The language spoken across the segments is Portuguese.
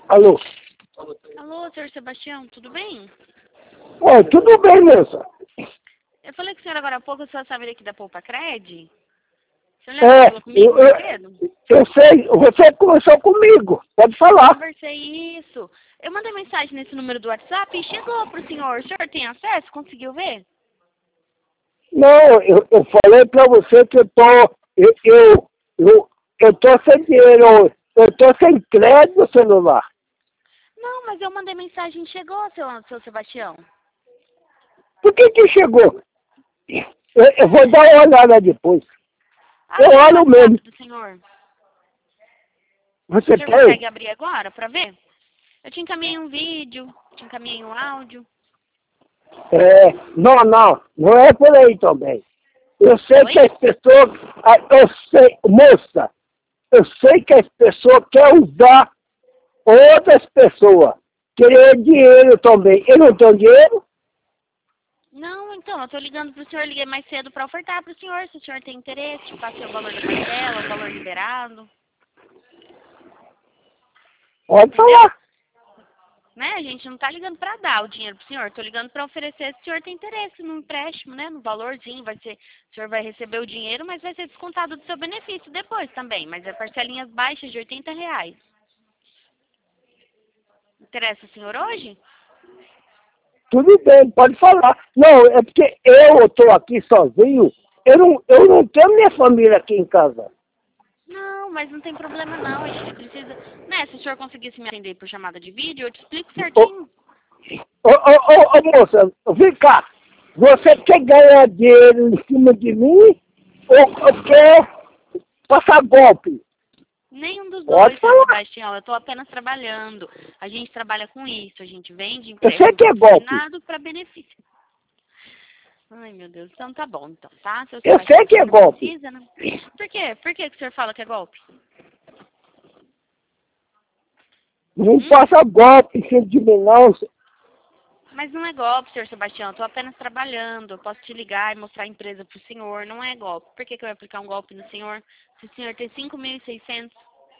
Alô? Alô, senhor Sebastião, tudo bem? Oi, tudo bem, moça? Eu falei com o senhor agora há pouco, o senhor sabe daqui da Poupa Cred? O senhor lembra que falou comigo mais cedo? Eu sei, você conversou comigo, pode Eu falar. conversei isso. Eu mandei mensagem nesse número do WhatsApp e chegou pro senhor. O senhor tem acesso? Conseguiu ver? Não, eu falei pra você que eu tô sem dinheiro, eu tô sem crédito no celular. Não, mas eu mandei mensagem e chegou, seu Sebastião. Por que chegou? Eu vou dar uma olhada depois. Abre Eu o olho WhatsApp mesmo. do senhor. Você O senhor tem? consegue abrir agora pra ver? Eu te encaminhei um vídeo, te encaminhei um áudio. Não é por aí também. Eu sei Oi? que as pessoas, moça, eu sei que as pessoas querem usar outras pessoas, querer dinheiro também. Eu não tenho dinheiro? Não, então, eu tô ligando pro senhor, liguei mais cedo pra ofertar pro senhor, se o senhor tem interesse, passei o valor da parcela, o valor liberado, Pode entendeu? falar. Né, a gente não tá ligando pra dar o dinheiro pro senhor, tô ligando pra oferecer se o senhor tem interesse no empréstimo, né, no valorzinho, o senhor vai receber o dinheiro, mas vai ser descontado do seu benefício depois também, mas é parcelinhas baixas de R$ 80. Interessa o senhor hoje? Tudo bem, pode falar. Não, é porque eu estou aqui sozinho. Eu não tenho minha família aqui em casa. Não, mas não tem problema não, a gente precisa, né, se o senhor conseguisse me atender por chamada de vídeo, eu te explico certinho. Ô, moça, vem cá. Você quer ganhar dinheiro em cima de mim ou quer passar golpe? Nenhum dos Pode dois, seu falar. Sebastião. Eu estou apenas trabalhando. A gente trabalha com isso. A gente vende Eu sei empréstimo que é golpe. patrocinado para benefício. Ai, meu Deus. Então tá bom, então, tá? Seu Eu Sebastião, sei o que é senhor não golpe. precisa, né? Por quê? Por que que o senhor fala que é golpe? Não Hum? passa golpe em cima de mim, não. Mas não é golpe, senhor Sebastião. Eu estou apenas trabalhando. Eu posso te ligar e mostrar a empresa pro senhor. Não é golpe. Por que que eu ia aplicar um golpe no senhor? Se o senhor tem 5.600.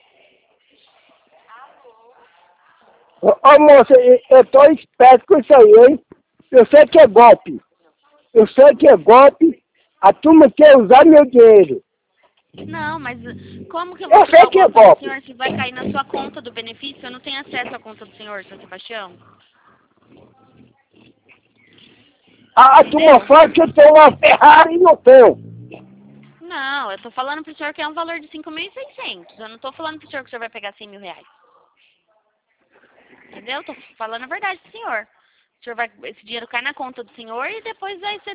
Ô, moça, eu tô esperto com isso aí, hein? Eu sei que é golpe. Eu sei que é golpe. A turma quer usar meu dinheiro. Não, mas como que eu vou Eu sei aplicar o que é golpe no golpe. senhor se vai cair na sua conta do benefício? Eu não tenho acesso à conta do senhor, seu Sebastião. A turma Entendeu? fala que eu tenho uma Ferrari e não tenho. Não, eu tô falando pro senhor que é um valor de 5.600. Eu não tô falando pro senhor que o senhor vai pegar R$ 100.000. Entendeu? Eu tô falando a verdade pro senhor. O senhor vai, esse dinheiro cai na conta do senhor e depois vai ser